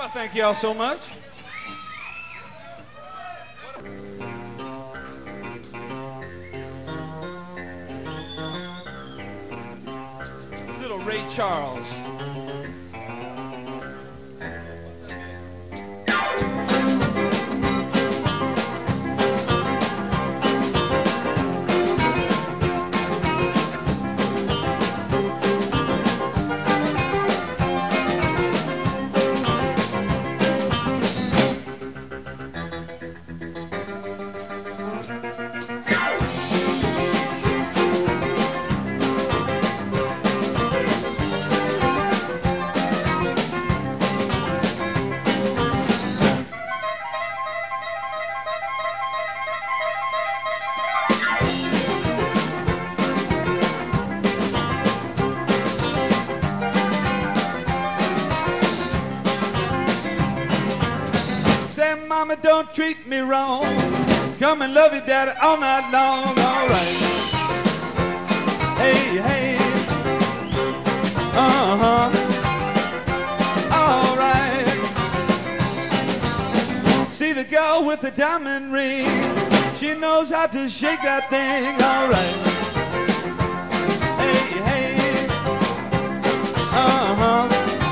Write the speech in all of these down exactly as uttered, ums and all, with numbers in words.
Well, thank you all so much. Little Ray Charles. Mama, don't treat me wrong. Come and love your daddy all night long. All right. Hey, hey. Uh-huh. All right. See the girl with the diamond ring. She knows how to shake that thing. All right. Hey, hey. Uh-huh.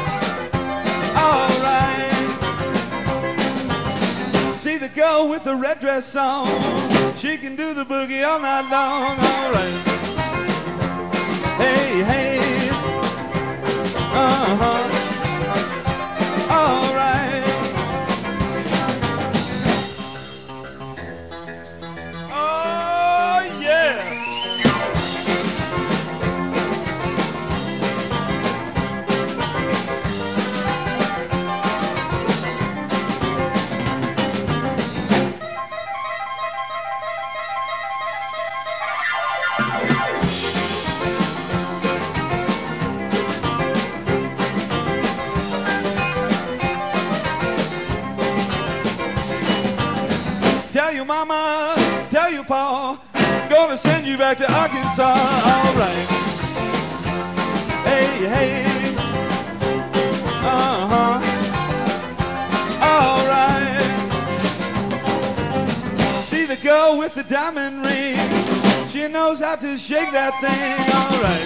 The girl with the red dress on, she can do the boogie all night long. All right. Hey, hey. Uh-huh. All right. Oh, yeah. Tell your mama, tell your pa, I'm gonna send you back to Arkansas. All right. Hey, hey. Uh-huh. All right. See the girl with the diamond ring. She knows how to shake that thing. All right.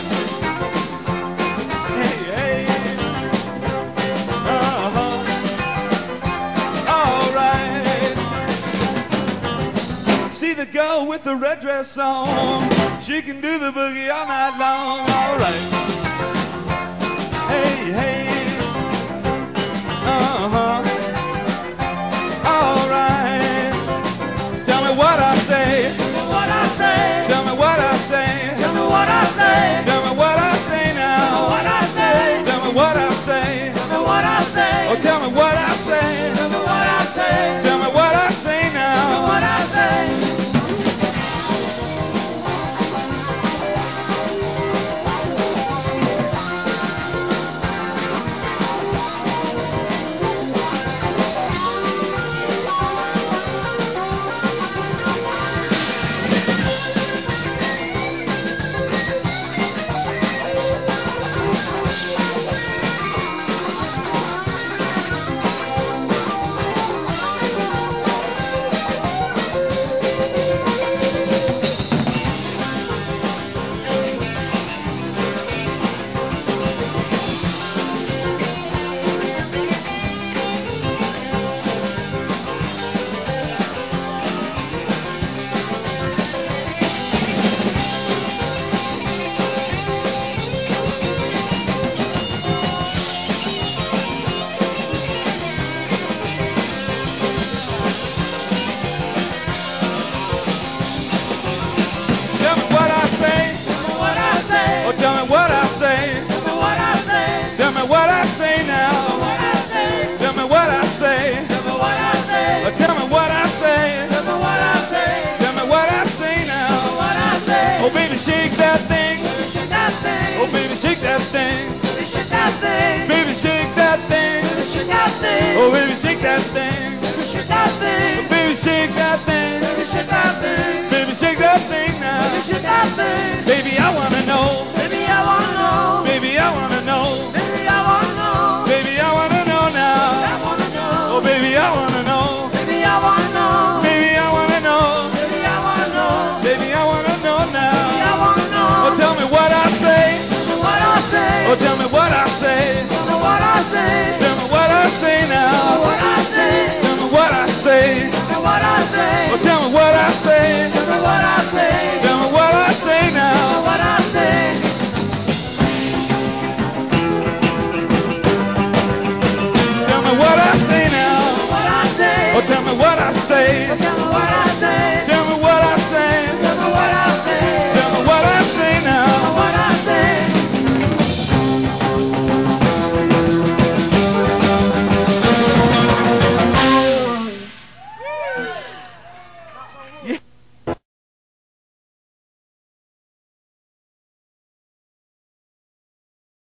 Hey, hey. Uh-huh. All right. See the girl with the red dress on, she can do the boogie all night long. All right. Hey, hey. Uh-huh. All right. Tell me what I say. Tell me what I say. Tell me what I say. Tell me what I say. Tell me what I say now. What I say. Tell me what I say. Tell me what I say. Oh, tell me what I say. Tell me what I say. Tell me what I say now. What I say. Oh, baby, shake that thing. Baby, shake that thing. Oh, baby, shake that thing. Baby, shake that thing. Baby, shake that thing. Baby, shake that thing. Oh, baby, shake that thing. Baby, shake that thing. Oh, baby, shake that thing. Baby, shake that thing. Baby, shake that thing now. Baby, shake that thing. Baby, I wanna know. Baby, I wanna know. Baby, I wanna know. Baby, I wanna know. Baby, I wanna know now. I wanna Oh, tell me what I say. Tell me what I say. Tell me what I say now. What I say. Tell me what I say. Tell me what I say. Oh, tell me what I say. Tell me what I say. Tell me what I say now. What I say. Tell me what I say now. What I say. Oh, tell me what I say. Tell me what I